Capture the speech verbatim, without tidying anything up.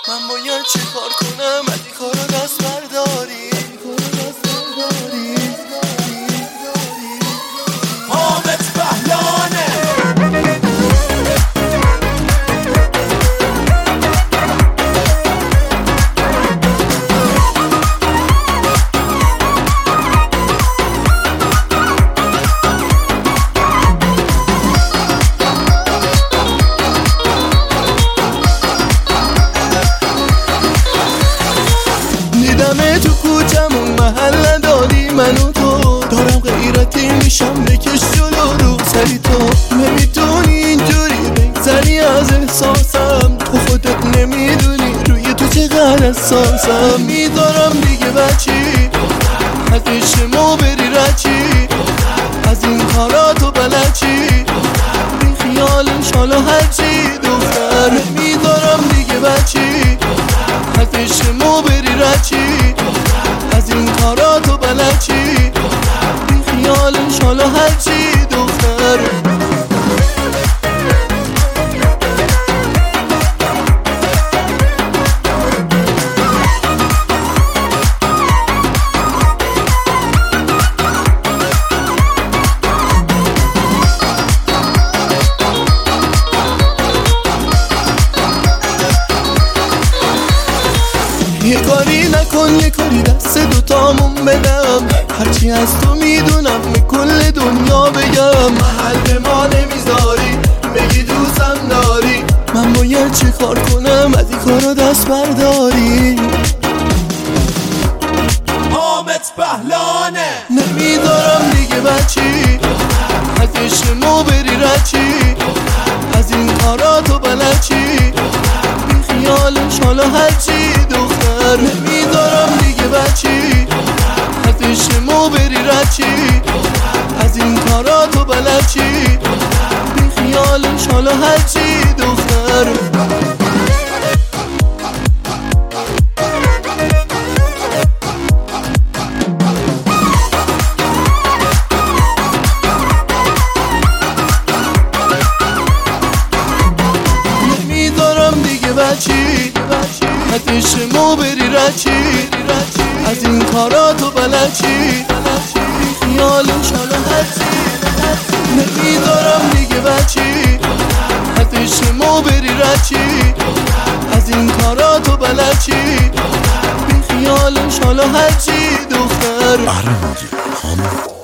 من باید چه کار کنم از این کارا دست برداری. حامد بهلانه دیدمه تو کوچمون محل نداری منو تو دارم غیرتی میشم بکش جلو رو سری تو نمیتونی اینجوری بگذری از احساسم تو خودت نمیدونی روی تو چقدر حساسم میدارم دیگه بچی از عشقمو بری رچی از این کارا تو بلد چی بی خیالش حالا هرچی دختر میدارم دیگه بچی از عشقمو بری رچی از این کارا تو بلد چی بی خیالش حالا هرچی دختر. یه کاری نکن یه کاری دست دوتامون بدم هرچی از تو میدونم به کل دنیا بگم محل به ما نمیذاری بگی دوستم داری من باید چه کار کنم از این کارا دست برداری. حامد بهلانه نمیدارم دیگه بچی از عشقمو بری رچی از این کارا تو بلد چی بی خیالش حالا هرچی دختر نمیدارم دیگه بچی از عشقمو بری رچی از این کارا تو بلد چی بی خیالش حالا هرچی دختر. بچی از عشقمو بری رچی از این کارا تو بلد چی بی خیالش حالا هرچی نمیدارم دیگه بچی از عشقمو بری رچی از این کارا تو بلد چی بی خیالش حالا هرچی دختر.